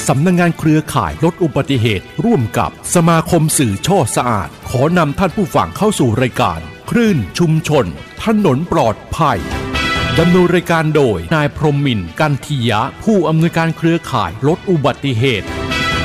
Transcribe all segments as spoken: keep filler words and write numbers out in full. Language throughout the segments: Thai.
สำนักงานเครือข่ายลดอุบัติเหตุร่วมกับสมาคมสื่อช่อสะอาดขอนำท่านผู้ฟังเข้าสู่รายการคลื่นชุมชนถนนปลอดภัยดำเนินรายการโดยนายพรหมมินทร์กันทิยะผู้อำนวยการเครือข่ายลดอุบัติเหตุ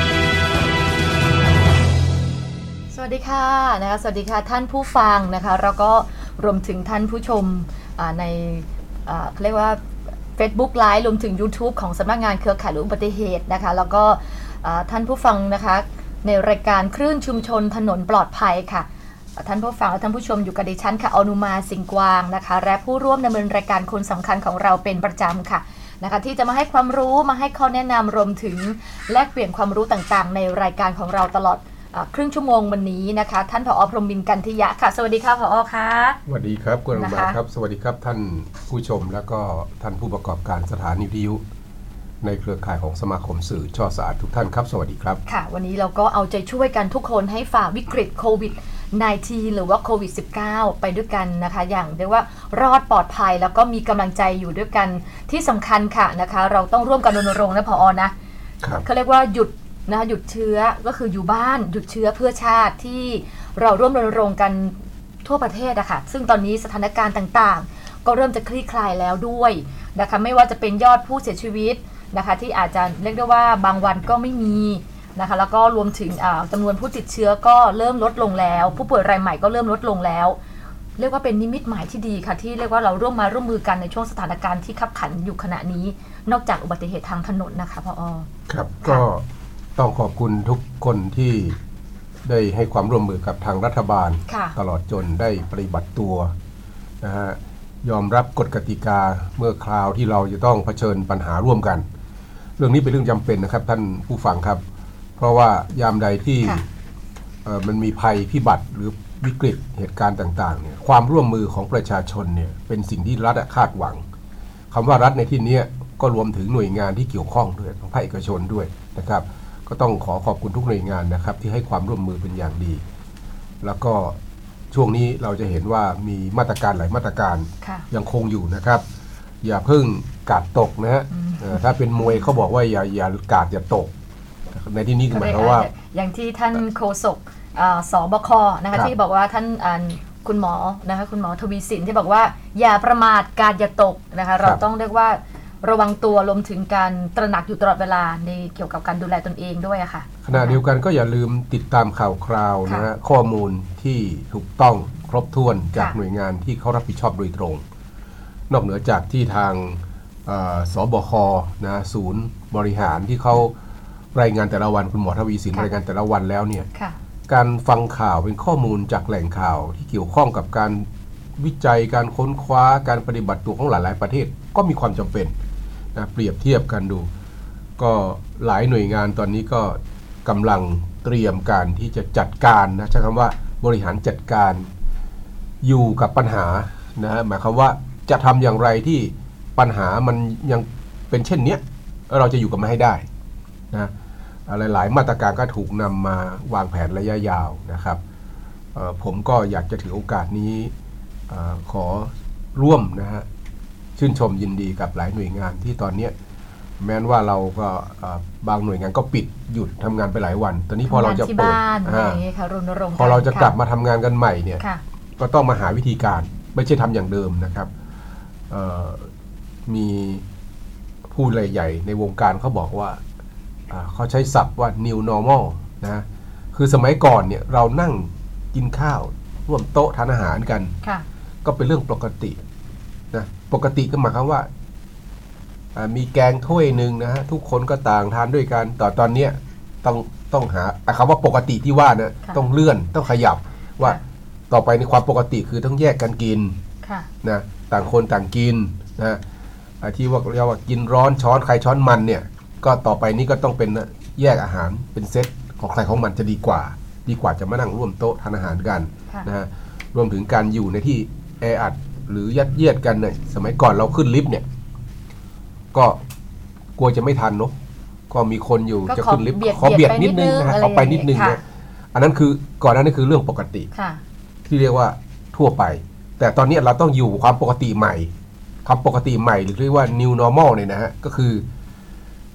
สวัสดีค่ะนะคะสวัสดีค่ะท่านผู้ฟังนะคะแล้วก็รวมถึงท่านผู้ชมในเรียกว่า Facebook Live รวมถึง YouTube ของสำนักงานเครือข่ายลดอุบัติเหตุนะคะแล้วก็ท่านผู้ฟังนะคะในรายการคลื่นชุมชนถนนปลอดภัยค่ะท่านผู้ฟังและท่านผู้ชมอยู่กับดิฉันค่ะอนุมาสิงห์กวางนะคะและผู้ร่วมดำเนินรายการคนสำคัญของเราเป็นประจำค่ะนะคะที่จะมาให้ความรู้มาให้ข้อแนะนำรวมถึงแลกเปลี่ยนความรู้ต่างๆในรายการของเราตลอดครึ่งชั่วโมงวันนี้นะคะท่านผอ.พรหมมินทร์กันทิยะค่ะสวัสดีค่ะผอ.ค่ะสวัสดีครับคุณอนุมาครับสวัสดีครับท่านผู้ชมแล้วก็ท่านผู้ประกอบการสถานีวิทยุในเครือข่ายของสมาคมสื่อช่อสะอาดทุกท่านครับสวัสดีครับค่ะวันนี้เราก็เอาใจช่วยกันทุกคนให้ฝ่าวิกฤตโควิด สิบเก้า หรือว่าโควิด สิบเก้า ไปด้วยกันนะคะอย่างเรียกว่ารอดปลอดภัยแล้วก็มีกำลังใจอยู่ด้วยกันที่สำคัญค่ะนะคะเราต้องร่วมกันรณรงค์นะผอ.นะเขาเรียกว่าหยุดนะคะหยุดเชื้อก็คืออยู่บ้านหยุดเชื้อเพื่อชาติที่เราร่วมรณรงค์กันทั่วประเทศอะค่ะซึ่งตอนนี้สถานการณ์ต่างๆก็เริ่มจะคลี่คลายแล้วด้วยนะคะไม่ว่าจะเป็นยอดผู้เสียชีวิตนะคะที่อาจจะเรียกได้ว่าบางวันก็ไม่มีนะคะแล้วก็รวมถึงจำนวนผู้ติดเชื้อก็เริ่มลดลงแล้วผู้ป่วยรายใหม่ก็เริ่มลดลงแล้วเรียกว่าเป็นนิมิตหมายที่ดีค่ะที่เรียกว่าเราร่วมมาร่วมมือกันในช่วงสถานการณ์ที่ขับขันอยู่ขณะนี้นอกจากอุบัติเหตุทางถนนนะคะผอ. ครับก็ต้องขอบคุณทุกคนที่ได้ให้ความร่วมมือกับทางรัฐบาลตลอดจนได้ปฏิบัติตัวนะฮะยอมรับกฎกติกาเมื่อคราวที่เราจะต้องเผชิญปัญหาร่วมกันเรื่องนี้เป็นเรื่องจำเป็นนะครับท่านผู้ฟังครับเพราะว่ายามใดที่มันมีภัยพิบัติหรือวิกฤตเหตุการณ์ต่างๆเนี่ยความร่วมมือของประชาชนเนี่ยเป็นสิ่งที่รัฐคาดหวังคำว่ารัฐในที่นี้ก็รวมถึงหน่วยงานที่เกี่ยวข้องด้วยของภาคเอกชนด้วยนะครับก็ต้องขอขอบคุณทุกหน่วยงานนะครับที่ให้ความร่วมมือเป็นอย่างดีแล้วก็ช่วงนี้เราจะเห็นว่ามีมาตรการหลายมาตรการยังคงอยู่นะครับอย่าเพิ่งกาดตกนะฮะถ้าเป็นมวยเขาบอกว่าอย่าอย่ากาดอย่าตกในที่นี้หมายความว่าอย่างที่ท่านโฆษกสบคนะคะที่บอกว่าท่านคุณหมอนะคะคุณหมอทวีสินที่บอกว่าอย่าประมาทกาดอย่าตกนะคะเราต้องเรียกว่าระวังตัวรวมถึงการตระหนักอยู่ตลอดเวลาในเกี่ยวกับการดูแลตนเองด้วยอะค่ะขณะเดียวกันก็อย่าลืมติดตามข่าวคราวนะฮะข้อมูลที่ถูกต้องครบถ้วนจากหน่วยงานที่เขารับผิดชอบโดยตรงนอกเหนือจากที่ทางสบคนะศูนย์บริหารที่เขารายงานแต่ละวันคุณหมอทวีสินรายงานแต่ละวันแล้วเนี่ยการฟังข่าวเป็นข้อมูลจากแหล่งข่าวที่เกี่ยวข้องกับการวิจัยการค้นคว้าการปฏิบัติตัวของหลายๆประเทศก็มีความจำเป็นนะเปรียบเทียบกันดูก็หลายหน่วยงานตอนนี้ก็กำลังเตรียมการที่จะจัดการนะใช้คำว่าบริหารจัดการอยู่กับปัญหานะฮะหมายความว่าจะทำอย่างไรที่ปัญหามันยังเป็นเช่นนี้เราจะอยู่กับมันให้ได้นะหลายๆมาตรการก็ถูกนำมาวางแผนระยะยาวนะครับผมก็อยากจะถือโอกาสนี้ขอร่วมนะฮะชื่นชมยินดีกับหลายหน่วยงานที่ตอนนี้แม้ว่าเราก็บางหน่วยงานก็ปิดหยุดทำงานไปหลายวันตอนนี้พอเราจะเปิดพอเราจะกลับมาทำงานกันใหม่เนี่ยก็ต้องมาหาวิธีการไม่ใช่ทำอย่างเดิมนะครับมีผู้ใหญ่ในวงการเขาบอกว่าเขาใช้ศัพท์ว่า new normal นะคือสมัยก่อนเนี่ยเรานั่งกินข้าวร่วมโต๊ะทานอาหารกันก็เป็นเรื่องปกตินะปกติก็หมายความว่ามีแกงถ้วยหนึ่งนะฮะทุกคนก็ต่างทานด้วยกันต่อตอนนี้ต้องต้องหาคำว่าปกติที่ว่านะต้องเลื่อนต้องขยับว่าต่อไปในความปกติคือต้องแยกกันกินนะต่างคนต่างกินนะที่ว่าเรียกว่ากินร้อนช้อนใครช้อนมันเนี่ยก็ต่อไปนี้ก็ต้องเป็นแยกอาหารเป็นเซตของใครของมันจะดีกว่าดีกว่าจะมานั่งร่วมโต๊ะทานอาหารกันนะฮะรวมถึงการอยู่ในที่แออัดหรือยัดเยียดกันเนี่ยสมัยก่อนเราขึ้นลิฟต์เนี่ยก็กลัวจะไม่ทันเนาะก็มีคนอยู่จะขึ้นลิฟต์ขอเบียดนิดนึงนะฮะขอไปนิดนึงนะอันนั้นคือก่อนหน้านี้คือเรื่องปกติที่เรียกว่าทั่วไปแต่ตอนนี้เราต้องอยู่ความปกติใหม่คำปกติใหม่หรือเรียกว่า new normal เนี่ยนะฮะก็คือ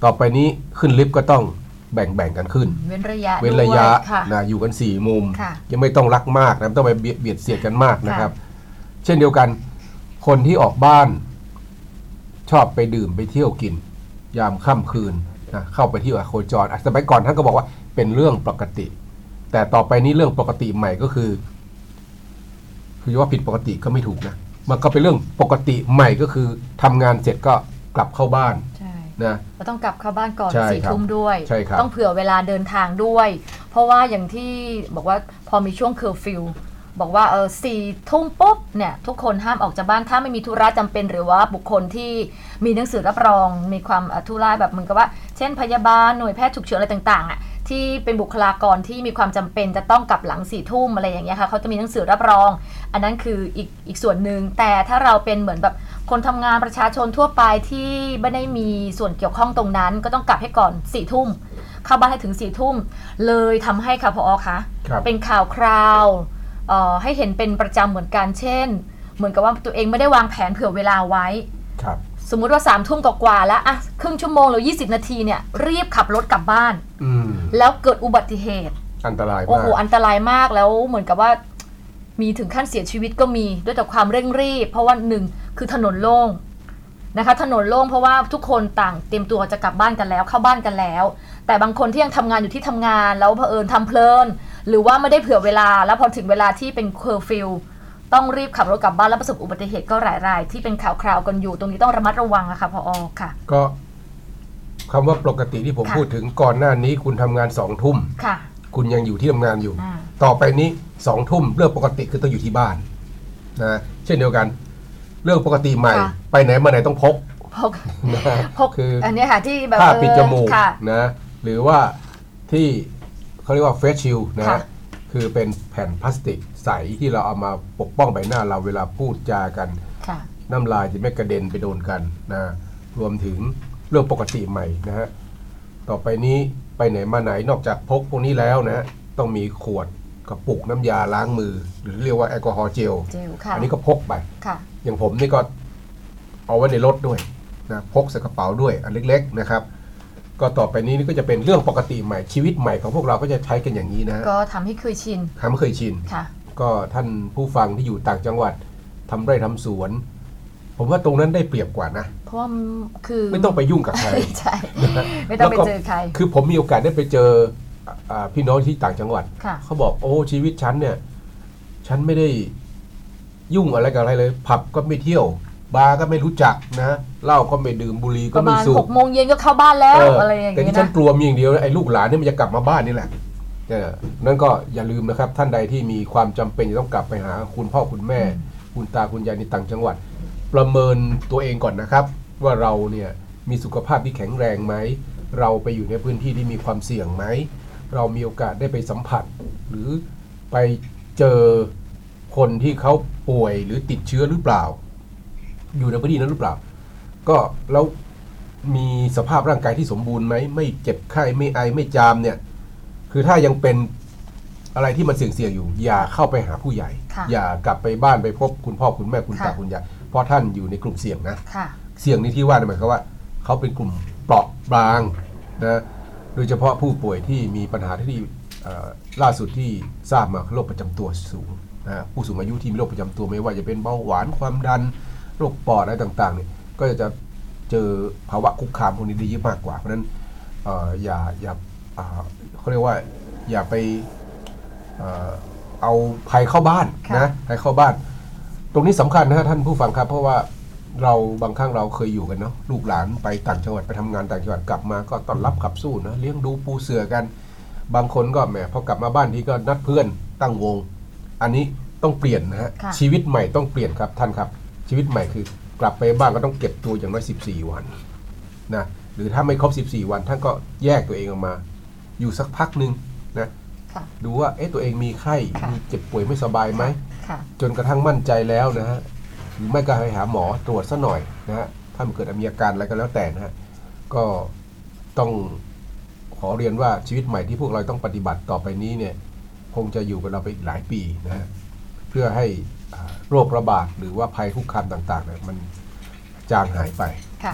ต่อไปนี้ขึ้นลิฟต์ก็ต้องแบ่งๆกันขึ้นเว้นระยะเว้นระยะนะอยู่กันสี่มุมยังไม่ต้องรักมากนะต้องไปเบียดเสียดกันมากนะครับเช่นเดียวกันคนที่ออกบ้านชอบไปดื่มไปเที่ยวกินยามค่ำคืนนะเข้าไปที่โคจรสมัยก่อนท่านก็บอกว่าเป็นเรื่องปกติแต่ต่อไปนี้เรื่องปกติใหม่ก็คือคือว่าผิดปกติก็ไม่ถูกนะมันก็เป็นเรื่องปกติใหม่ก็คือทำงานเสร็จก็กลับเข้าบ้านนะเราต้องกลับเข้าบ้านก่อนสี่ทุ่มด้วยต้องเผื่อเวลาเดินทางด้วยเพราะว่าอย่างที่บอกว่าพอมีช่วงเคอร์ฟิวบอกว่าเออสี่ทุ่มปุ๊บเนี่ยทุกคนห้ามออกจากบ้านถ้าไม่มีธุระจำเป็นหรือว่าบุคคลที่มีหนังสือรับรองมีความธุระแบบเหมือนกับว่าเช่นพยาบาลหน่วยแพทย์ฉุกเฉินอะไรต่างๆอ่ะที่เป็นบุคลากรที่มีความจำเป็นจะต้องกลับหลังสี่ทุ่มอะไรอย่างเงี้ยค่ะเขาจะมีหนังสือรับรองอันนั้นคืออีกอีกส่วนหนึ่งแต่ถ้าเราเป็นเหมือนแบบคนทำงานประชาชนทั่วไปที่ไม่ได้มีส่วนเกี่ยวข้องตรงนั้นก็ต้องกลับให้ก่อนสี่ทุ่มเข้าบ้านให้ถึงสี่ทุ่มเลยทำให้ค่ะผอ.คะเป็นข่าวคราวให้เห็นเป็นประจำเหมือนกันเช่นเหมือนกับว่าตัวเองไม่ได้วางแผนเผื่อเวลาไว้สมมุติว่าสามทุ่มกว่าแล้วอ่ะครึ่งชั่วโมงหรือยี่สิบนาทีเนี่ยรีบขับรถกลับบ้านแล้วเกิดอุบัติเหตุอันตรายมากโอ้โหอันตรายมากแล้วเหมือนกับว่ามีถึงขั้นเสียชีวิตก็มีด้วยแต่ความเร่งรีบเพราะว่าหนึ่งคือถนนโล่งนะคะถนนโล่งเพราะว่าทุกคนต่างเตรียมตัวจะกลับบ้านกันแล้วเข้าบ้านกันแล้วแต่บางคนที่ยังทำงานอยู่ที่ทำงานแล้วเผอิญทำเพลินหรือว่าไม่ได้เผื่อเวลาแล้วพอถึงเวลาที่เป็นเคอร์ฟิวต้องรีบขับรถกลับบ้านแล้วประสบอุบัติเหตุก็หลายรายที่เป็นข่าวคราวกันอยู่ตรงนี้ต้องระมัดระวังอะค่ะผอ.ค่ะก็คำว่าปกติที่ผมพูดถึงก่อนหน้านี้คุณทำงานสองทุ่มคุณยังอยู่ที่ทำงานอยู่ต่อไปนี้สองทุ่มเรื่องปกติคือต้องอยู่ที่บ้านนะเช่นเดียวกันเรื่องปกติใหม่ไปไหนมาไหนต้องพกพกพกคืออันนี้ค่ะที่แบบผ้าปิดจมูกนะหรือว่าที่เขาเรียกว่าเฟสชิลนะคือเป็นแผ่นพลาสติกใสที่เราเอามาปกป้องใบหน้าเราเวลาพูดจากันน้ำลายจะไม่กระเด็นไปโดนกันนะรวมถึงเรื่องปกติใหม่นะฮะต่อไปนี้ไปไหนมาไหนนอกจากพกพวกนี้แล้วนะต้องมีขวดกระปุกน้ำยาล้างมือหรือเรียกว่าแอลกอฮอล์เจลอันนี้ก็พกไปอย่างผมนี่ก็เอาไว้ในรถด้วยนะพกใส่กระเป๋าด้วยอันเล็กๆนะครับก็ต่อไปนี้นี่ก็จะเป็นเรื่องปกติใหม่ชีวิตใหม่ของพวกเราก็จะใช้กันอย่างนี้นะก็ทำให้เคยชินทำให้เคยชินก็ท่านผู้ฟังที่อยู่ต่างจังหวัดทำไร่ทำสวนผมว่าตรงนั้นได้เปรียบกว่านะเพราะคือไม่ต้องไปยุ่งกับใครใช่ไม่ต้องไปเจอใครคือผมมีโอกาสได้ไปเจอพี่น้องที่ต่างจังหวัดเขาบอกโอ้ชีวิตฉันเนี่ยฉันไม่ได้ยุ่งอะไรกับอะไรเลยผับก็ไม่เที่ยวบาร์ก็ไม่รู้จักนะเหล้าก็ไม่ดื่มบุหรี่ก็ไม่สูบหกโมงเย็นก็เข้าบ้านแล้วอะไรอย่างเงี้ยนะแต่ที่ฉันกลัวมีอย่างเดียวไอ้ลูกหลานนี่มันจะกลับมาบ้านนี่แหละนั่นก็อย่าลืมนะครับท่านใดที่มีความจำเป็นจะต้องกลับไปหาคุณพ่อคุณแม่คุณตาคุณยายในต่างจังหวัดประเมินตัวเองก่อนนะครับว่าเราเนี่ยมีสุขภาพที่แข็งแรงไหมเราไปอยู่ในพื้นที่ที่มีความเสี่ยงไหมเรามีโอกาสได้ไปสัมผัสหรือไปเจอคนที่เขาป่วยหรือติดเชื้อหรือเปล่าอยู่ในพื้นที่นั้นหรือเปล่าก็แล้วมีสภาพร่างกายที่สมบูรณ์ไหมไม่เจ็บไข้ไม่ไอไม่จามเนี่ยคือถ้ายังเป็นอะไรที่มันเสี่ยงๆอยู่อย่าเข้าไปหาผู้ใหญ่อย่ากลับไปบ้านไปพบคุณพ่อคุณแม่คุณตาคุณยายเพราะท่านอยู่ในกลุ่มเสี่ยงนะเสี่ยงนี้ที่ว่าหมายความว่าเขาเป็นกลุ่มเปราะบางนะโดยเฉพาะผู้ป่วยที่มีปัญหาที่ล่าสุดที่ทราบมาโรคประจำตัวสูงนะผู้สูงอายุที่มีโรคประจำตัวไม่ว่าจะเป็นเบาหวานความดันโรคปอดอะไรต่างๆเนี่ยก็จะเจอภาวะคุกคามพวกนี้ได้เยอะมากกว่าเพราะฉะนั้นอย่าอย่าเขาเรียกว่าอย่าไปเอาภัยเข้าบ้านนะภัยเข้าบ้านตรงนี้สำคัญนะฮะท่านผู้ฟังครับเพราะว่าเราบางครั้งเราเคยอยู่กันเนาะลูกหลานไปต่างจังหวัดไปทำงานต่างจังหวัดกลับมาก็ต้อนรับขับสู้นะเลี้ยงดูปูเสือกันบางคนก็แหมพอกลับมาบ้านทีก็นัดเพื่อนตั้งวงอันนี้ต้องเปลี่ยนนะฮะชีวิตใหม่ต้องเปลี่ยนครับท่านครับชีวิตใหม่คือกลับไปบ้านก็ต้องเก็บตัวอย่างน้อยสิบสี่วันนะหรือถ้าไม่ครบสิบสี่วันท่านก็แยกตัวเองออกมาอยู่สักพักนึงนะดูว่าเอ๊ะตัวเองมีไข้มีเจ็บป่วยไม่สบายไหมจนกระทั่งมั่นใจแล้วนะฮะหรือไม่ก็ไปหาหมอตรวจซะหน่อยนะฮะถ้ามันเกิดมีอาการอะไรก็แล้วแต่นะฮะก็ต้องขอเรียนว่าชีวิตใหม่ที่พวกเราต้องปฏิบัติต่อไปนี้เนี่ยคงจะอยู่กับเราไปอีกหลายปีนะฮะเพื่อให้โรคระบาดหรือว่าภัยคุกคามต่างๆเนี่ยมันจางหายไปค่ะช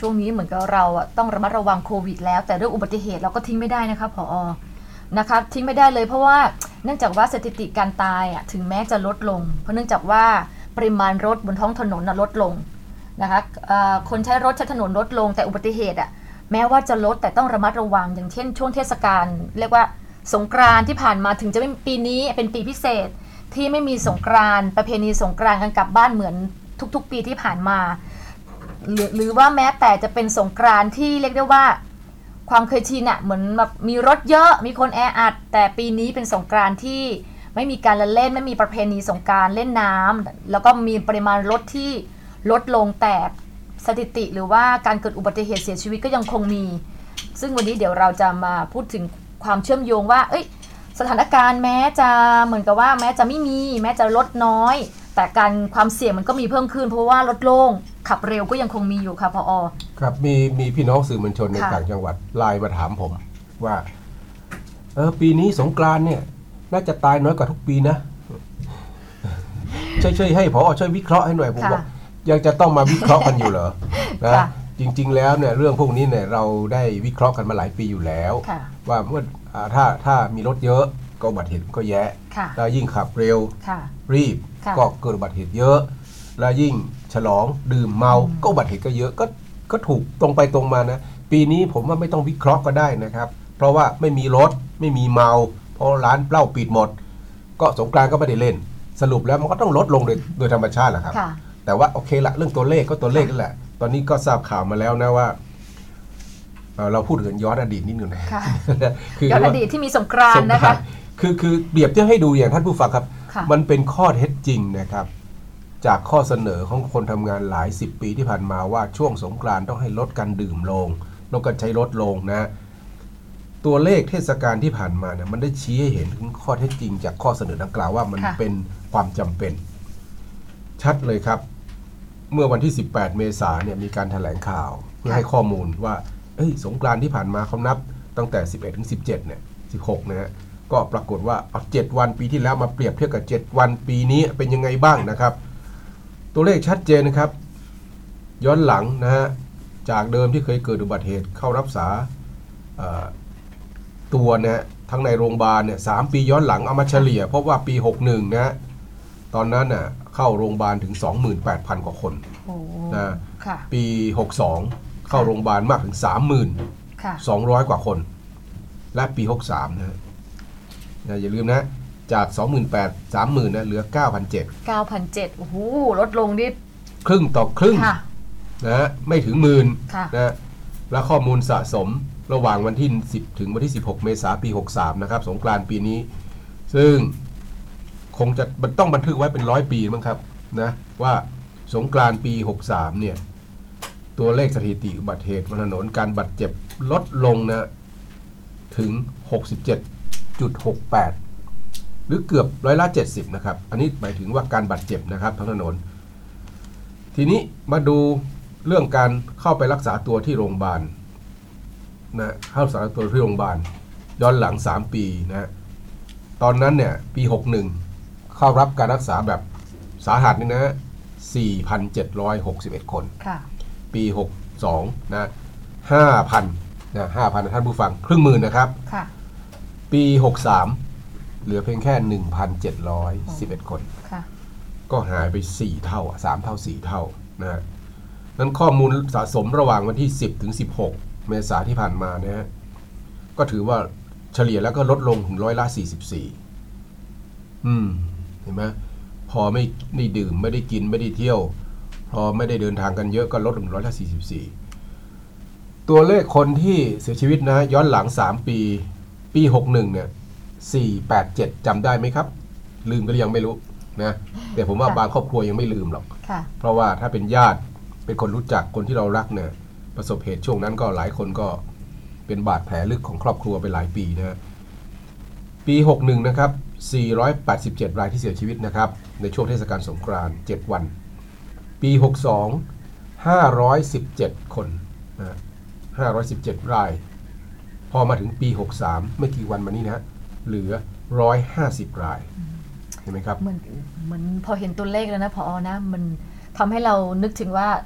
ช่วงนี้เหมือนกับเราอ่ะต้องระมัดระวังโควิดแล้วแต่เรื่องอุบัติเหตุเราก็ทิ้งไม่ได้นะคะผอ.นะคะทิ้งไม่ได้เลยเพราะว่าเนื่องจากว่าสถิติการตายอ่ะถึงแม้จะลดลงเพราะเนื่องจากว่าปริมาณรถบนท้องถนนลดลงนะคะคนใช้รถใช้ถนนลดลงแต่อุบัติเหตุอ่ะแม้ว่าจะลดแต่ต้องระมัดระวังอย่างเช่นช่วงเทศกาลเรียกว่าสงกรานต์ที่ผ่านมาถึงจะไม่ปีนี้เป็นปีพิเศษที่ไม่มีสงกรานต์ประเพณีสงกรานต์กันกลับบ้านเหมือนทุกๆปีที่ผ่านมาหรือหรือว่าแม้แต่จะเป็นสงกรานต์ที่เรียกได้ว่าความเคยชินอะเหมือนแบบมีรถเยอะมีคนแออัดแต่ปีนี้เป็นสงกรานต์ที่ไม่มีการละเล่นไม่มีประเพณีสงกรานต์เล่นน้ำแล้วก็มีปริมาณรถที่ลดลงแต่สถิติหรือว่าการเกิดอุบัติเหตุเสียชีวิตก็ยังคงมีซึ่งวันนี้เดี๋ยวเราจะมาพูดถึงความเชื่อมโยงว่าเอ้ยสถานการณ์แม้จะเหมือนกับว่าแม้จะไม่มีแม้จะลดน้อยแต่การความเสี่ยงมันก็มีเพิ่มขึ้นเพราะว่ารถโล่งขับเร็วก็ยังคงมีอยู่ค่ะผอ. ครับมีมีพี่น้องสื่อมวลชนในต่างจังหวัดไลน์มาถามผมว่าเออปีนี้สงกรานต์เนี่ยน่าจะตายน้อยกว่าทุกปีนะช่วยช่วยให้ผอ.ช่วยวิเคราะห์ให้หน่อยผมบอกยังจะต้องมาวิเคราะห์กันอยู่เหรอนะจริงๆแล้วเนี่ยเรื่องพวกนี้เนี่ยเราได้วิเคราะห์กันมาหลายปีอยู่แล้วว่าเมื่อถ้าถ้ามีรถเยอะก็อุบัติเหตุก็แย่แล้วยิ่งขับเร็วรีบก็เกิดอุบัติเหตุเยอะแล้วยิ่งฉลองดื่มเมาก็อุบัติเหตุก็เยอะก็ก็ถูกตรงไปตรงมานะปีนี้ผมว่าไม่ต้องวิเคราะห์ก็ได้นะครับเพราะว่าไม่มีรถไม่มีเมาเพราะร้านเหล้าปิดหมดก็สงกรานต์ก็ไม่ได้เล่นสรุปแล้วมันก็ต้องลดลงโดยโดยธรรมชาติแหละครับแต่ว่าโอเคละเรื่องตัวเลขก็ตัวเลขนั่นแหละตอนนี้ก็ทราบข่าวมาแล้วนะว่าเราพูดถึงย้อนอดีตนิดนึงนะย้อนอดีตที่มีสงกรานต์นะคะคือคือเปรียบเทียบให้ดูอย่างท่านผู้ฟังครับมันเป็นข้อเท็จจริงนะครับจากข้อเสนอของคนทำงานหลายสิบปีที่ผ่านมาว่าช่วงสงกรานต์ต้องให้ลดการดื่มลงลดการใช้รถลงนะตัวเลขเทศกาลที่ผ่านมาเนี่ยมันได้ชี้ให้เห็นถึงข้อเท็จจริงจากข้อเสนอดังกล่าวว่ามันเป็นความจำเป็นชัดเลยครับเมื่อวันที่สิบแปดเมษายนเนี่ยมีการแถลงข่าวเพื่อให้ข้อมูลว่าเอ้ยสงกรานต์ที่ผ่านมาเขานับตั้งแต่สิบเอ็ดถึงสิบเจ็ดเนี่ยสิบหกนะฮะก็ปรากฏว่าเอาเจ็ดวันปีที่แล้วมาเปรียบเทียบกับเจ็ดวันปีนี้เป็นยังไงบ้างนะครับตัวเลขชัดเจนนะครับย้อนหลังนะฮะจากเดิมที่เคยเกิดอุบัติเหตุเข้ารักษาตัวนะทั้งในโรงพยาบาลเนี่ยสามปีย้อนหลังเอามาเฉลี่ยเพราะว่าปีหกสิบเอ็ดนะตอนนั้นน่ะเข้าโรงพยาบาลถึง สองหมื่นแปดพัน กว่าคนนะปีหกสิบสองเข้าโรงพยาบาลมากถึง สามหมื่นสองร้อย กว่าคนและปีหกสิบสามนะอย่าลืมนะจาก สองหมื่นแปดพัน สามหมื่น นะเหลือ เก้าพันเจ็ดร้อยเก้าพันเจ็ดร้อย โอ้โหลดลงดิครึ่งต่อครึ่งนะไม่ถึงหมื่นนะและข้อมูลสะสมระหว่างวันที่สิบถึงวันที่สิบหกเมษายนปีหกสิบสามนะครับสงกรานต์ปีนี้ซึ่งคงจะต้องบันทึกไว้เป็นร้อยปีมั้งครับนะว่าสงกรานต์ปีหกสิบสามเนี่ยตัวเลขสถิติอุบัติเหตุบนถนนการบาดเจ็บลดลงนะถึง หกสิบเจ็ดจุดหกแปด หรือเกือบร้อยละเจ็ดสิบนะครับอันนี้หมายถึงว่าการบาดเจ็บนะครับทั้งถนนทีนี้มาดูเรื่องการเข้าไปรักษาตัวที่โรงพยาบาลนะเข้ารักษาตัวที่โรงพยาบาลย้อนหลังสามปีนะตอนนั้นเนี่ยปีหกสิบเอ็ดเข้ารับการรักษาแบบสาหัสนี่นะ สี่พันเจ็ดร้อยหกสิบเอ็ด คนปีหกสิบสองนะ ห้าพัน นะ ห้าพัน ท่านผู้ฟังครึ่งหมื่นนะครับปีหกสิบสามเหลือเพียงแค่ หนึ่งพันเจ็ดร้อยสิบเอ็ด คนก็หายไปสี่เท่าสามเท่าสี่เท่านะนั้นข้อมูลสะสมระหว่างวันที่สิบถึงสิบหกเมษายนที่ผ่านมานะฮะก็ถือว่าเฉลี่ยแล้วก็ลดลงถึงร้อยละสี่สิบสี่อืมเห็นไหมพอไม่ได้ดื่มไม่ได้กินไม่ได้เที่ยวพอไม่ได้เดินทางกันเยอะก็ลดถึงร้อยละสี่สิบสี่ตัวเลขคนที่เสียชีวิตนะย้อนหลังสามปีปีหกสิบเอ็ดเนี่ยสี่ร้อยแปดสิบเจ็ดจำได้ไหมครับลืมก็ยังไม่รู้นะแต่ผมว่าบางครอบครัวยังไม่ลืมหรอกเพราะว่าถ้าเป็นญาติเป็นคนรู้จักคนที่เรารักเนี่ยประสบเหตุช่วงนั้นก็หลายคนก็เป็นบาดแผลลึกของครอบครัวไปหลายปีนะปีหกสิบเอ็ดนะครับสี่ร้อยแปดสิบเจ็ดรายที่เสียชีวิตนะครับในช่วงเทศกาลสงกรานต์เจ็ดวันปีหกสิบสอง ห้าร้อยสิบเจ็ดคนนะห้าร้อยสิบเจ็ดรายพอมาถึงปีหกสิบสามไม่กี่วันมานี้นะเหลือหนึ่งร้อยห้าสิบรายเห็นไหมครับเหมือนเหมือนพอเห็นตัวเลขแล้วนะผอ.นะมันทำให้เรานึกถึงว่า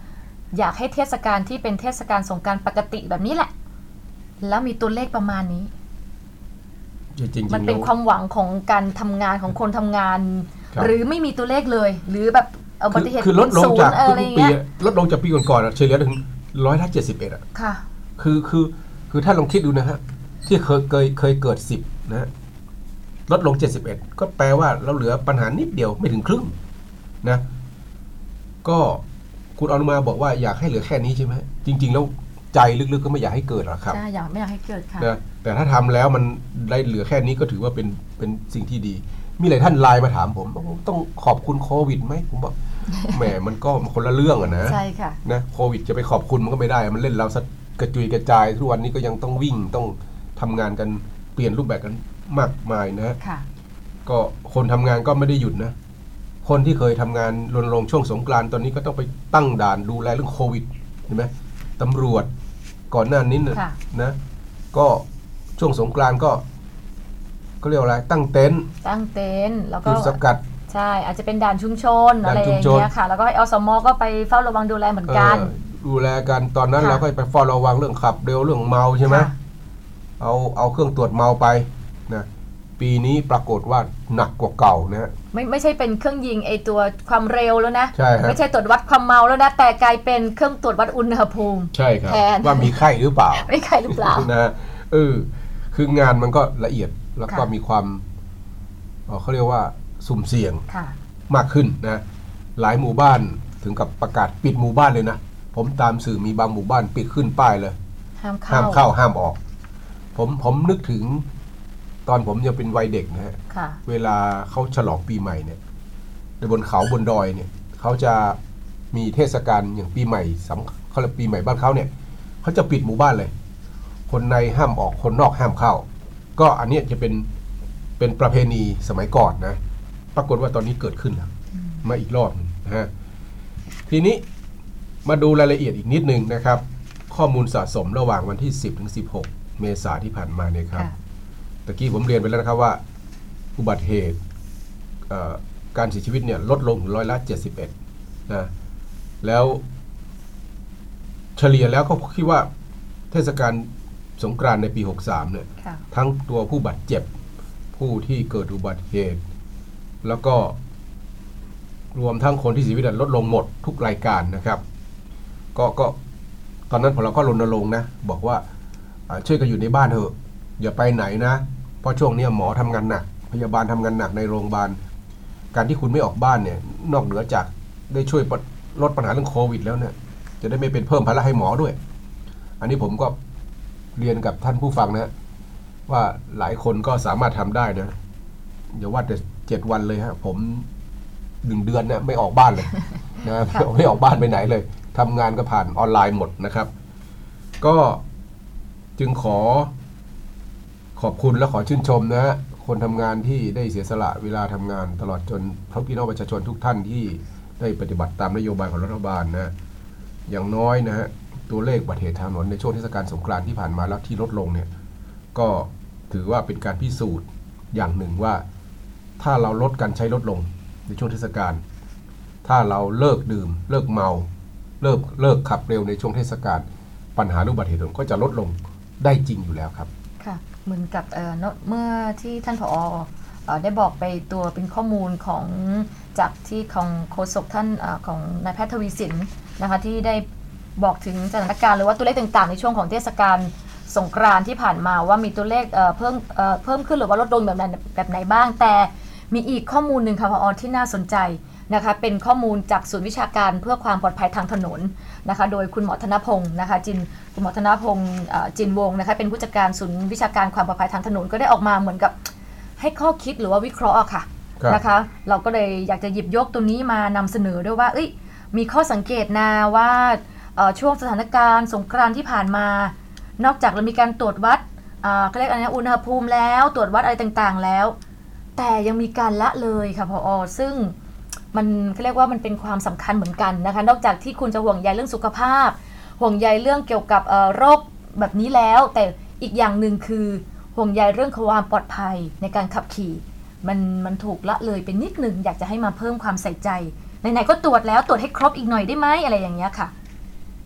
อยากให้เทศกาลที่เป็นเทศกาลสงกรานต์ปกติแบบนี้แหละแล้วมีตัวเลขประมาณนี้มันเป็นความหวังของการทำงานของคนทำงานหรือไม่มีตัวเลขเลยหรือแบบอุบัติเหตุคือลดลงจากทุกปีลดลงจากปีก่อนๆเฉลี่ยถึงร้อยละเจ็ดสิบเอ็ดอ่ะค่ะคือคือคือถ้าลองคิดดูนะฮะที่เคยเคยเคยเกิดสิบนะฮะลดลงเจ็ดสิบเอ็ดก็แปลว่าเราเหลือปัญหานิดเดียวไม่ถึงครึ่งนะก็คุณอนุมาบอกว่าอยากให้เหลือแค่นี้ใช่ไหมจริงๆแล้วใจลึกๆก็ไม่อยากให้เกิดหรอกครับใช่อยากไม่อยากให้เกิดค่ะนะแต่ถ้าทำแล้วมันได้เหลือแค่นี้ก็ถือว่าเป็นเป็นสิ่งที่ดีมีหลายท่านไลน์มาถามผมต้องขอบคุณโควิดไหมผมบอกแหมมันก็คนละเรื่องอะนะใช่ค่ะนะโควิดจะไปขอบคุณมันก็ไม่ได้มันเล่นเรากระจุยกระจายทุกวันนี้ก็ยังต้องวิ่งต้องทำงานกันเปลี่ยนรูปแบบกันมากมายนะค่ะก็คนทำงานก็ไม่ได้หยุดนะคนที่เคยทำงานรณรงค์ช่วงสงกรานต์ตอนนี้ก็ต้องไปตั้งด่านดูแลเรื่องโควิดเห็นไหมตำรวจก่อนหน้านี้นะนะก็ช่วงสงกรานต์ก็ก็เรียกอะไรตั้งเต็นท์ตั้งเต็นท์แล้วก็จุดสกัดใช่อาจจะเป็นด่านชุมชนอะไรอย่างเงี้ยค่ะแล้วก็ให้อสม.ก็ไปเฝ้าระวังดูแลเหมือนกันดูแลกันตอนนั้นเราก็ไปเฝ้าระวังเรื่องขับเร็วเรื่องเมาใช่ไหมเอาเอาเครื่องตรวจเมาไปนะปีนี้ปรากฏว่าหนักกว่าเก่านะไม่ไม่ใช่เป็นเครื่องยิงไอตัวความเร็วแล้วนะใช่ไม่ใช่ตรวจวัดความเมาแล้วนะแต่กลายเป็นเครื่องตรวจวัดอุณหภูมิใช่ครับว่ามีไข้หรือเปล่าไม่ไข้หรือเปล่านะเออคืองานมันก็ละเอียดแล้วก็มีความเขาเรียกว่าสุ่มเสี่ยงมากขึ้นนะหลายหมู่บ้านถึงกับประกาศปิดหมู่บ้านเลยนะผมตามสื่อมีบางหมู่บ้านปิดขึ้นป้ายเลยห้ามเข้าห้ามเข้าห้ามออกผมผมนึกถึงตอนผมยังเป็นวัยเด็กนะฮะเวลาเขาฉลองปีใหม่เนี่ยในบนเขาบนดอยเนี่ยเขาจะมีเทศกาลอย่างปีใหม่สำเขาเรียกปีใหม่บ้านเขาเนี่ยเขาจะปิดหมู่บ้านเลยคนในห้ามออกคนนอกห้ามเข้าก็อันนี้จะเป็นเป็นประเพณีสมัยก่อนนะปรากฏว่าตอนนี้เกิดขึ้นแล้วมาอีกรอบนะฮะทีนี้มาดูรายละเอียดอีกนิดนึงนะครับข้อมูลสะสมระหว่างวันที่สิบถึงสิบหกเมษายนที่ผ่านมาเนี่ยครับตะกี้ผมเรียนไปแล้วนะครับว่าอุบัติเหตุการเสียชีวิตเนี่ยลดลงถึงร้อยละเจ็ดสิบเอ็ดนะแล้วเฉลี่ยแล้วก็คิดว่าเทศกาลสงกรานต์ในปีหกสิบสามเนี่ยทั้งตัวผู้บาดเจ็บผู้ที่เกิดอุบัติเหตุแล้วก็รวมทั้งคนที่เสียชีวิตลดลงหมดทุกรายการนะครับก็ก็ตอนนั้นพอเราก็รณรงค์นะบอกว่าช่วยกันอยู่ในบ้านเถอะอย่าไปไหนนะเพราะช่วงนี้หมอทำงานหนักพยาบาลทำงานหนักในโรงพยาบาลการที่คุณไม่ออกบ้านเนี่ยนอกเหนือจากได้ช่วยลดปัญหาเรื่องโควิดแล้วเนี่ยจะได้ไม่เป็นเพิ่มภาระให้หมอด้วยอันนี้ผมก็เรียนกับท่านผู้ฟังนะว่าหลายคนก็สามารถทำได้นะอย่าว่าแต่เจ็ดวันเลยฮะผมหนึ่งเดือนเนี่ยไม่ออกบ้านเลยนะไม่ออกบ้านไปไหนเลยทำงานก็ผ่านออนไลน์หมดนะครับก็จึงขอขอบคุณและขอชื่นชมนะฮะคนทำงานที่ได้เสียสละเวลาทำงานตลอดจนพี่น้องประชาชนทุกท่านที่ได้ปฏิบัติตามนโยบายของรัฐบาลนะอย่างน้อยนะฮะตัวเลขอุบัติเหตุทางถนนในช่วงเทศกาลสงกรานต์ที่ผ่านมาแล้วที่ลดลงเนี่ยก็ถือว่าเป็นการพิสูจน์อย่างหนึ่งว่าถ้าเราลดการใช้รถลงในช่วงเทศกาลถ้าเราเลิกดื่มเลิกเมาเลิกเลิกขับเร็วในช่วงเทศกาลปัญหาอุบัติเหตุก็จะลดลงได้จริงอยู่แล้วครับค่ะเหมือนกับเอ่อเมื่อที่ท่านผอ.ได้บอกไปตัวเป็นข้อมูลของจากที่ของโฆษกท่านของนายแพทย์ทวีสินนะคะที่ได้บอกถึงสถานการณ์หรือว่าตัวเลขต่างๆในช่วงของเทศกาลสงกรานต์ที่ผ่านมาว่ามีตัวเลข เอ่อ เพิ่มเอ่อเพิ่มขึ้นหรือว่าลดลงแบบไหนแบบไหนบ้างแต่มีอีกข้อมูลหนึ่งค่ะผอ.ที่น่าสนใจนะคะเป็นข้อมูลจากศูนย์วิชาการเพื่อความปลอดภัยทางถนนนะคะโดยคุณหมอธนพงศ์นะคะจินคุณหมอธนพงศ์จินวงศ์นะคะเป็นผู้จัดการศูนย์วิชาการความปลอดภัยทางถนนก็ได้ออกมาเหมือนกับให้ข้อคิดหรือว่าวิเคราะห์ค่ะนะคะเราก็เลยอยากจะหยิบยกตัวนี้มานำเสนอด้วยว่าเอ้ยมีข้อสังเกตนะว่าช่วงสถานการณ์สงกรานต์ที่ผ่านมานอกจากเรามีการตรวจวัดเขาเรียกอะไรนะอุณหภูมิแล้วตรวจวัดอะไรต่างๆแล้วแต่ยังมีการละเลยค่ะผอ.ซึ่งมันเขาเรียกว่ามันเป็นความสำคัญเหมือนกันนะคะนอกจากที่คุณจะห่วงใยเรื่องสุขภาพห่วงใยเรื่องเกี่ยวกับโรคแบบนี้แล้วแต่อีกอย่างหนึ่งคือห่วงใยเรื่องความปลอดภัยในการขับขี่มันมันถูกละเลยเป็นนิดนึงอยากจะให้มาเพิ่มความใส่ใจไหนๆก็ตรวจแล้วตรวจให้ครบอีกหน่อยได้ไหมอะไรอย่างเงี้ยค่ะ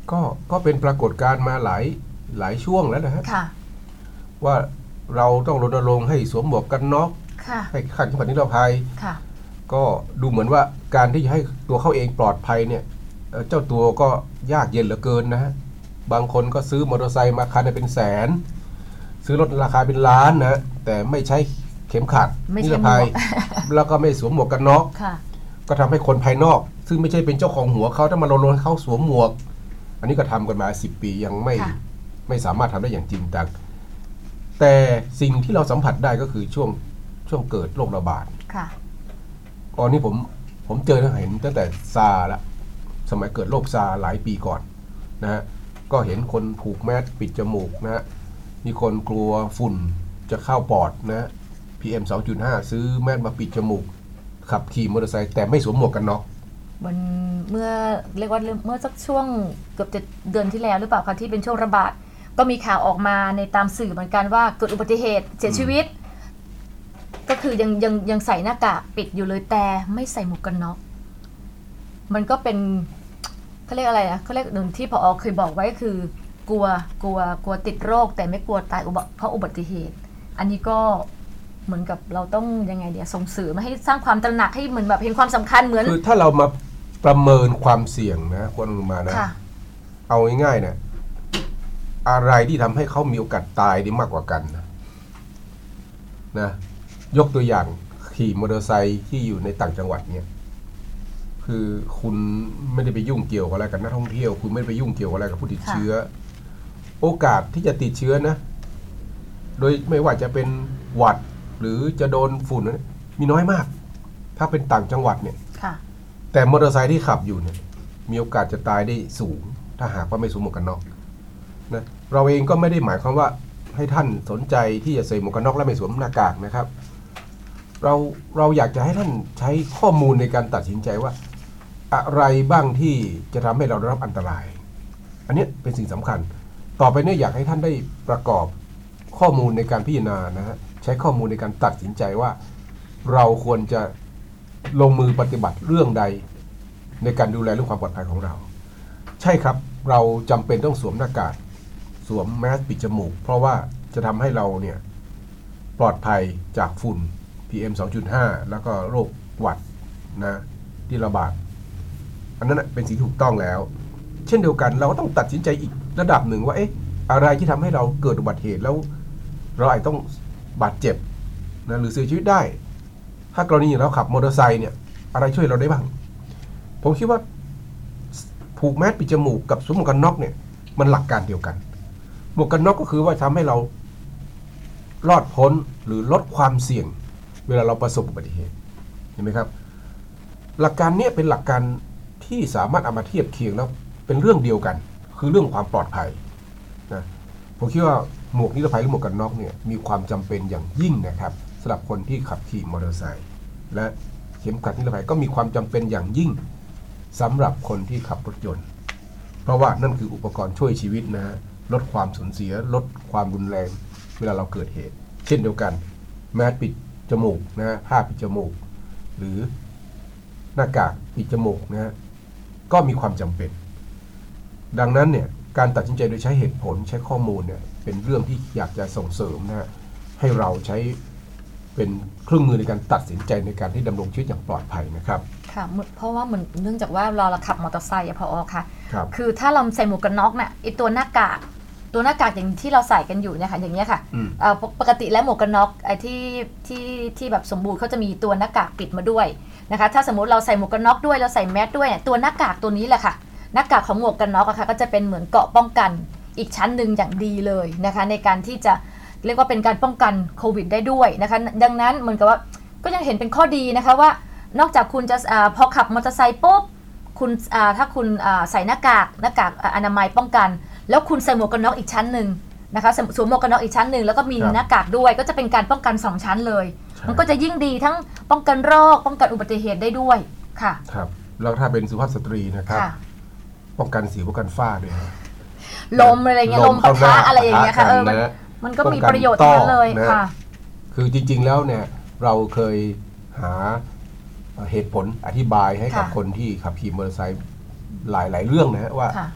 ก็ก็เป็นปรากฏการณ์มาหลายหลายช่วงแล้วนะฮะว่าเราต้องรณรงค์ให้สวมหมวกกันน็อกให้คาดเข็มขัดนิรภัยก็ดูเหมือนว่าการที่จะให้ตัวเขาเองปลอดภัยเนี่ยเจ้าตัวก็ยากเย็นเหลือเกินนะฮะบางคนก็ซื้อมอเตอร์ไซค์มาคันเป็นแสนซื้อรถราคาเป็นล้านนะแต่ไม่ใช้เข็มขัดนิรภัยแล้วก็ไม่สวมหมวกกันน็อกก็ทำให้คนภายนอกซึ่งไม่ใช่เป็นเจ้าของหัวเขาถ้ามารณรงค์ให้เขาสวมหมวกอันนี้ก็ทำกันมาสิบปียังไม่ไม่สามารถทำได้อย่างจริงจังแต่สิ่งที่เราสัมผัสได้ก็คือช่วงช่วงเกิดโรคระบาดตอนนี้ผมผมเจอเห็นตั้งแต่ซาร์ละสมัยเกิดโรคซาร์หลายปีก่อนนะฮะก็เห็นคนผูกแมสปิดจมูกนะฮะมีคนกลัวฝุ่นจะเข้าปอดนะ พี เอ็ม สองจุดห้า ซื้อแมสมาปิดจมูกขับขี่มอเตอร์ไซค์แต่ไม่สวมหมวกกันน็อกมันเมื่อเรียกว่าเมื่อสักช่วงเกือบจะเดือนที่แล้วหรือเปล่าคะที่เป็นช่วงระบาดก็มีข่าวออกมาในตามสื่อเหมือนกันว่าเกิดอุบัติเหตุเสียชีวิตก็คือยังยังยังใส่หน้ากากปิดอยู่เลยแต่ไม่ใส่หมวกกันน็อกมันก็เป็นเขาเรียกอะไรนะเขาเรียกหนึ่งที่ผอ.เคยบอกไว้คือกลัวกลัวกลัวติดโรคแต่ไม่กลัวตายเพราะอุบัติเหตุอันนี้ก็เหมือนกับเราต้องยังไงเดี๋ยวส่งเสริมให้สร้างความตระหนักให้เหมือนแบบเห็นความสำคัญเหมือนคือถ้าเรามาประเมินความเสี่ยงนะควรลงมานะเอาง่ายๆนะอะไรที่ทำให้เขามีโอกาสตายได้มากกว่ากันนะนะยกตัวอย่างขี่มอเตอร์ไซค์ที่อยู่ในต่างจังหวัดเนี่ยคือคุณไม่ได้ไปยุ่งเกี่ยวกับอะไรกับนักท่องเที่ยวคุณไม่ได้ไปยุ่งเกี่ยวกับอะไรกับผู้ติดเชื้อโอกาสที่จะติดเชื้อนะโดยไม่ว่าจะเป็นหวัดหรือจะโดนฝุ่นนะมีน้อยมากถ้าเป็นต่างจังหวัดเนี่ยแต่มอเตอร์ไซค์ที่ขับอยู่เนี่ยมีโอกาสจะตายได้สูงถ้าหากว่าไม่สวมหมวกกันน็อกนะเราเองก็ไม่ได้หมายความว่าให้ท่านสนใจที่จะใส่หมวกกันน็อกและไม่สวมหน้ากากนะครับเราเราอยากจะให้ท่านใช้ข้อมูลในการตัดสินใจว่าอะไรบ้างที่จะทำให้เราได้รับอันตรายอันนี้เป็นสิ่งสำคัญต่อไปเนี่ยอยากให้ท่านได้ประกอบข้อมูลในการพิจารณานะฮะใช้ข้อมูลในการตัดสินใจว่าเราควรจะลงมือปฏิบัติเรื่องใดในการดูแลเรื่องความปลอดภัยของเราใช่ครับเราจำเป็นต้องสวมหน้ากากสวมแมสปิดจมูกเพราะว่าจะทำให้เราเนี่ยปลอดภัยจากฝุ่น พี เอ็ม สองจุดห้า แล้วก็โรคหวัดนะที่ระบาดอันนั้นเป็นสิ่งถูกต้องแล้วเช่นเดียวกันเราก็ต้องตัดสินใจอีกระดับหนึ่งว่าเอ๊ะอะไรที่ทำให้เราเกิดอุบัติเหตุแล้วเราอาจต้องบาดเจ็บนะหรือเสียชีวิตได้ถ้ากรณีเราขับมอเตอร์ไซค์เนี่ยอะไรช่วยเราได้บ้างผมคิดว่าผูกแมสปิดจมูกกับสวมหมวกกันน็อกเนี่ยมันหลักการเดียวกันหมวกกันน็อกก็คือว่าทำให้เรารอดพ้นหรือลดความเสี่ยงเวลาเราประสบอุบัติเหตุเห็นไหมครับหลักการนี้เป็นหลักการที่สามารถเอามาเทียบเคียงแล้วเป็นเรื่องเดียวกันคือเรื่องความปลอดภัยนะผมคิดว่าหมวกนิรภัยหรือหมวกกันน็อกเนี่ยมีความจำเป็นอย่างยิ่งนะครับสำหรับคนที่ขับขี่มอเตอร์ไซค์และเข็มขัดนิรภัยก็มีความจำเป็นอย่างยิ่งสำหรับคนที่ขับรถยนต์เพราะว่านั่นคืออุปกรณ์ช่วยชีวิตนะฮะลดความสูญเสียลดความรุนแรงเวลาเราเกิดเหตุเช่นเดียวกันแมสปิดจมูกนะฮะผ้าปิดจมูกหรือหน้ากากปิดจมูกนะฮะก็มีความจำเป็นดังนั้นเนี่ยการตัดสินใจโดยใช้เหตุผลใช้ข้อมูลเนี่ยเป็นเรื่องที่อยากจะส่งเสริมนะฮะให้เราใช้เป็นเครื่องมือในการตัดสินใจในการที่ดำรงชีวิตอย่างปลอดภัยนะครับค่ะเพราะว่าเหมือนเนื่องจากว่าเราเราขับมอเตอร์ไซค์อะพอค่ะคือถ้าเราใส่หมวกกันน็อกเนี่ยไอตัวหน้ากากตัวหน้ากากอย่างที่เราใส่กันอยู่เนี่ยค่ะอย่างเงี้ยค่ะปกติแล้วหมวกกันน็อกไอที่ที่ที่แบบสมบูรณ์เขาจะมีตัวหน้ากากปิดมาด้วยนะคะถ้าสมมุติเราใส่หมวกกันน็อกด้วยเราใส่แมสด้วยเนี่ยตัวหน้ากากตัวนี้แหละค่ะหน้ากากของหมวกกันน็อกอะค่ะก็จะเป็นเหมือนเกราะป้องกันอีกชั้นหนึ่งอย่างดีเลยนะคะในการที่จะเรียกว่าเป็นการป้องกันโควิดได้ด้วยนะคะดังนั้นเหมือนกับว่าก็ยังเห็นเป็นข้อดีนะคะว่านอกจากคุณจะอพอขับมอเตอร์ไซค์ปุ๊บคุณถ้าคุณใส่หน้ากากหน้ากากอนามัยป้องกันแล้วคุณใส่หมวกกันน็อกอีกชั้นหนึ่งนะคะสวมหมวกกันน็อกอีกชั้นหนึ่งแล้วก็มีหน้ากากด้วยก็จะเป็นการป้องกันสองชั้นเลยมันก็จะยิ่งดีทั้งป้องกันโรคป้องกันอุบัติเหตุได้ด้วยค่ะครับแล้วถ้าเป็นสุภาพสตรีนะครับป้องกันสิวป้องกันฝ้าด้วยลมอะไรเงี้ยลมปะทะอะไรอย่างเงี้ยค่ะเออมันก็มีประโยชน์ทั้งนั้นเลยค่ะคือจริงๆแล้วเนี่ยเราเคยหาเหตุผลอธิบายให้กับคนที่ขับขี่มอเตอร์ไซค์หลายๆเรื่องนะฮะว่า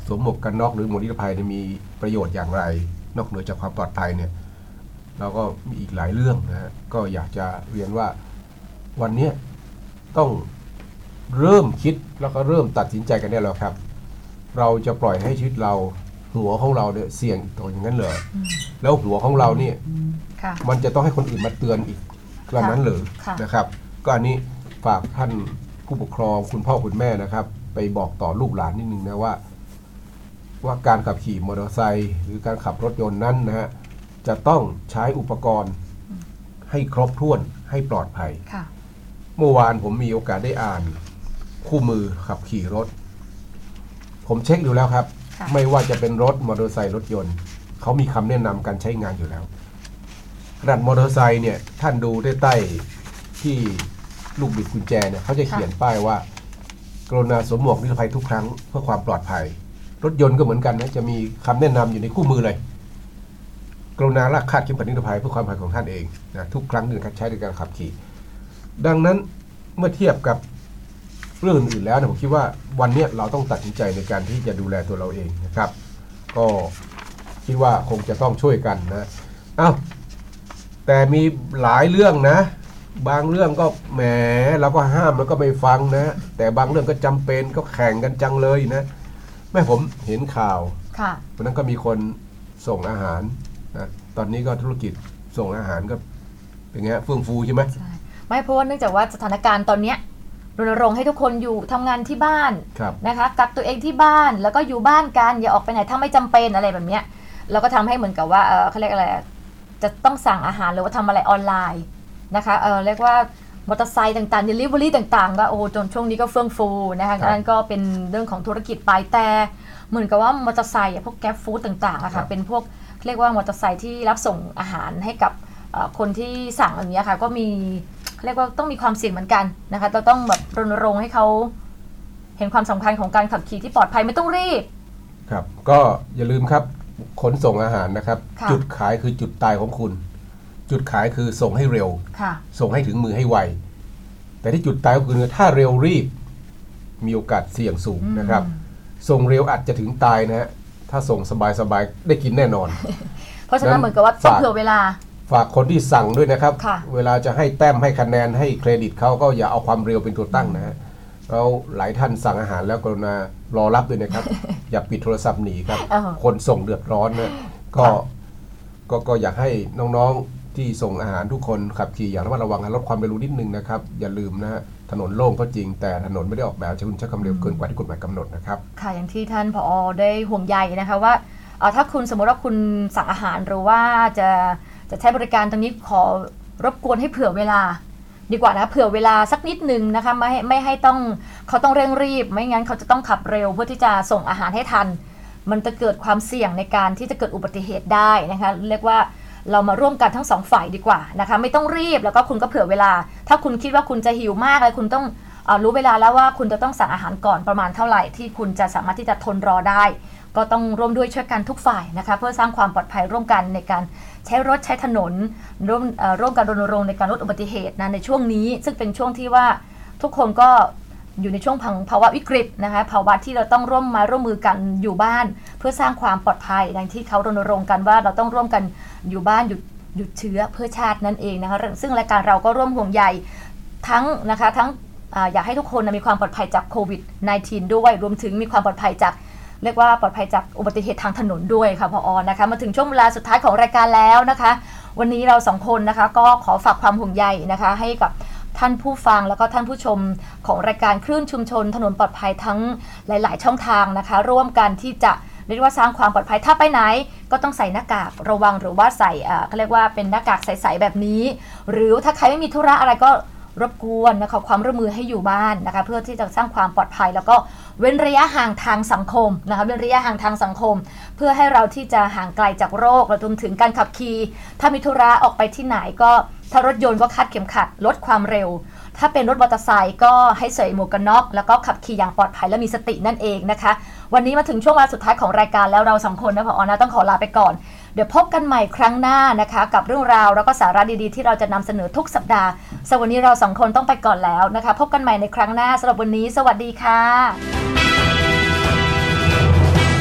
สวมหมวกกันน็อกหรือหมวกนิรภัยมีประโยชน์อย่างไรนอกเหนือจากความปลอดภัยเนี่ยเราก็มีอีกหลายเรื่องนะฮะก็อยากจะเรียนว่าวันนี้ต้องเริ่มคิดแล้วก็เริ่มตัดสินใจกันได้แล้วครับเราจะปล่อยให้ชีวิตเราหัวของเราเนี่ยเสี่ยงต่ออย่างนั้นเลยแล้วหัวของเราเนี่ยมันจะต้องให้คนอื่นมาเตือนอีกกระนั้นหรือนะครับก็อันนี้ฝากท่านผู้ปกครองคุณพ่อคุณแม่นะครับไปบอกต่อลูกหลานนิดนึงนะว่าว่าการขับขี่มอเตอร์ไซค์หรือการขับรถยนต์นั้นนะฮะจะต้องใช้อุปกรณ์ให้ครบถ้วนให้ปลอดภัยเมื่อวานผมมีโอกาสได้อ่านคู่มือขับขี่รถผมเช็คดูแล้วครับไม่ว่าจะเป็นรถมอเตอร์ไซค์รถยนต์เขามีคำแนะนำการใช้งานอยู่แล้วขนาดมอเตอร์ไซค์เนี่ยท่านดูได้ใต้ที่ลูกบิดกุญแจเนี่ยเขาจะเขียนป้ายว่ากรุณาสวมหมวกนิรภัยทุกครั้งเพื่อความปลอดภัยรถยนต์ก็เหมือนกันนะจะมีคำแนะนำอยู่ในคู่มือเลยกรุณารักคาดเข็มขัดนิรภัยเพื่อความปลอดภัยของท่านเองนะทุกครั้งที่ใช้ในการขับขี่ดังนั้นเมื่อเทียบกับเรื่องอื่นแล้วนะผมคิดว่าวันนี้เราต้องตัดสินใจในการที่จะดูแลตัวเราเองนะครับก็คิดว่าคงจะต้องช่วยกันนะอ้าวแต่มีหลายเรื่องนะบางเรื่องก็แหมเราก็ห้ามแล้วก็ไม่ฟังนะแต่บางเรื่องก็จำเป็นก็แข่งกันจังเลยนะแม่ผมเห็นข่าววันนั้นก็มีคนส่งอาหารนะตอนนี้ก็ธุรกิจส่งอาหารก็เป็นไงเฟื่องฟูใช่ไหมใช่ไม่เพราะว่าเนื่องจากว่าสถานการณ์ตอนเนี้ยรณรงค์ให้ทุกคนอยู่ทำงานที่บ้านนะคะกักตัวเองที่บ้านแล้วก็อยู่บ้านกันอย่าออกไปไหนถ้าไม่จำเป็นอะไรแบบเนี้ยเราก็ทำให้เหมือนกับว่าเออเขาเรียกอะไรจะต้องสั่งอาหารหรือว่าทำอะไรออนไลน์นะคะเออเรียกว่ามอเตอร์ไซค์ต่างๆ delivery ต่างๆก็โอ้จนช่วงนี้ก็เฟื่องฟูนะคะนั่นก็เป็นเรื่องของธุรกิจไปแต่เหมือนกับว่ามอเตอร์ไซค์พวกแก๊ปฟู้ดต่างๆอะค่ะเป็นพวกเรียกว่ามอเตอร์ไซค์ที่รับส่งอาหารให้กับคนที่สั่งอย่างเงี้ยค่ะก็มีเรียกว่าต้องมีความเสี่ยงเหมือนกันนะคะเราต้องแบบรณรงค์ให้เขาเห็นความสำคัญของการขับขี่ที่ปลอดภัยไม่ต้องรีบครับก็อย่าลืมครับขนส่งอาหารนะครับจุดขายคือจุดตายของคุณจุดขายคือส่งให้เร็วส่งให้ถึงมือให้ไวแต่ที่จุดตายก็คือถ้าเร็วรีบมีโอกาสเสี่ยงสูงนะครับส่งเร็วอาจจะถึงตายนะฮะถ้าส่งสบายๆได้กินแน่นอนเพราะฉะนั้นเหมือนกับว่าต้องเผื่อเวลาฝากคนที่สั่งด้วยนะครับเวลาจะให้แต้มให้คะแนนให้เครดิตเขาก็อย่าเอาความเร็วเป็นตัวตั้งนะฮะเราหลายท่านสั่งอาหารแล้วกรุณารอรับด้วยนะครับ อย่าปิดโทรศัพท์หนีครับ คนส่งเดือดร้อนนะก็ก็ก็อยากให้น้องๆที่ส่งอาหารทุกคนขับขี่อย่างระมัดระวังลดความเร็วนิดนึงนะครับอย่าลืมนะฮะถนนโล่งก็จริงแต่ถนนไม่ได้ออกแบบใช้คุณใช้ความเร็วเกินกว่าที่กฎหมายกำหนดนะครับค่ะอย่างที่ท่านผอ.ได้ห่วงใยนะคะว่าถ้าคุณสมมติว่าคุณสั่งอาหารหรือว่าจะจะใช้บริการตรงนี้ขอรบกวนให้เผื่อเวลาดีกว่านะเผื่อเวลาสักนิดนึงนะคะไม่ไม่ให้ต้องเขาต้องเร่งรีบไม่งั้นเขาจะต้องขับเร็วเพื่อที่จะส่งอาหารให้ทันมันจะเกิดความเสี่ยงในการที่จะเกิดอุบัติเหตุได้นะคะเรียกว่าเรามาร่วมกันทั้งสองฝ่ายดีกว่านะคะไม่ต้องรีบแล้วก็คุณก็เผื่อเวลาถ้าคุณคิดว่าคุณจะหิวมากเลยคุณต้องรู้เวลาแล้วว่าคุณจะต้องสั่งอาหารก่อนประมาณเท่าไหร่ที่คุณจะสามารถที่จะทนรอได้ก็ต้องร่วมด้วยช่วยกันทุกฝ่ายนะคะเพื่อสร้างความปลอดภัยร่วมกันในการใช้รถใช้ถนนร่วมร่วมกันรณรงค์ในการลดอุบัติเหตุนะในช่วงนี้ซึ่งเป็นช่วงที่ว่าทุกคนก็อยู่ในช่วงภาวะวิกฤตนะคะภาวะที่เราต้องร่วมมาร่วมมือกันอยู่บ้านเพื่อสร้างความปลอดภัยดังที่เขารณรงค์กันว่าเราต้องร่วมกันอยู่บ้านหยุดหยุดเชื้อเพื่อชาตินั่นเองนะคะซึ่งรายการเราก็ร่วมห่วงใยทั้งนะคะทั้ง อ, อยากให้ทุกคนมีความปลอดภัยจากโควิด สิบเก้า ด้วยรวมถึงมีความปลอดภัยจากเรียกว่าปลอดภัยจากอุบัติเหตุทางถนนด้วยค่ะผอ.นะคะมาถึงช่วงเวลาสุดท้ายของรายการแล้วนะคะวันนี้เราสองคนนะคะก็ขอฝากความห่วงใยนะคะให้กับท่านผู้ฟังแล้วก็ท่านผู้ชมของรายการคลื่นชุมชนถนนปลอดภัยทั้งหลายๆช่องทางนะคะร่วมกันที่จะเรียกว่าสร้างความปลอดภัยถ้าไปไหนก็ต้องใส่หน้ากากระวังหรือว่าใส่เขาเรียกว่าเป็นหน้ากากใสๆแบบนี้หรือถ้าใครไม่มีธุระอะไรก็รบกวนนะคะความร่วมมือให้อยู่บ้านนะคะเพื่อที่จะสร้างความปลอดภัยแล้วก็เว้นระยะห่างทางสังคมนะคะเว้นระยะห่างทางสังคมเพื่อให้เราที่จะห่างไกลจากโรครวมถึงการขับขี่ถ้ามีธุระออกไปที่ไหนก็ถ้ารถยนต์ก็คาดเข็มขัดลดความเร็วถ้าเป็นรถมอเตอร์ไซค์ก็ให้ใส่หมวกกันน็อกแล้วก็ขับขี่อย่างปลอดภัยและมีสตินั่นเองนะคะวันนี้มาถึงช่วงเวลาสุดท้ายของรายการแล้วเราสองคนนะผอ.นะต้องขอลาไปก่อนเดี๋ยวพบกันใหม่ครั้งหน้านะคะกับเรื่องราวแล้วก็สาระดีๆที่เราจะนำเสนอทุกสัปดาห์สำหรับวันนี้เราสองคนต้องไปก่อนแล้วนะคะพบกันใหม่ในครั้งหน้าสำหรับวันนี้สวัสดีค่ะ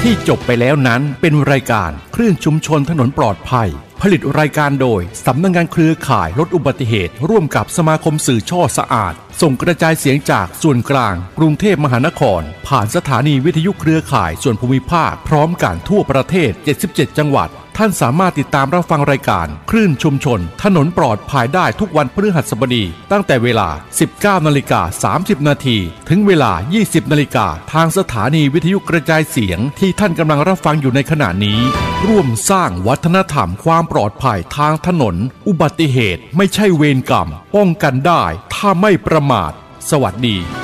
ที่จบไปแล้วนั้นเป็นรายการคลื่นชุมชนถนนปลอดภัยผลิตรายการโดยสำนักงานเครือข่ายลดอุบัติเหตุร่วมกับสมาคมสื่อช่อสะอาดส่งกระจายเสียงจากส่วนกลางกรุงเทพมหานครผ่านสถานีวิทยุเครือข่ายส่วนภูมิภาคพร้อมกันทั่วประเทศเจ็ดสิบเจ็ดจังหวัดท่านสามารถติดตามรับฟังรายการคลื่นชุมชนถนนปลอดภัยได้ทุกวันพฤหัสบดีตั้งแต่เวลา สิบเก้านาฬิกาสามสิบนาทีถึงเวลา ยี่สิบนาฬิกาทางสถานีวิทยุกระจายเสียงที่ท่านกำลังรับฟังอยู่ในขณะนี้ร่วมสร้างวัฒนธรรมความปลอดภัยทางถนนอุบัติเหตุไม่ใช่เวรกรรมป้องกันได้ถ้าไม่ประมาทสวัสดี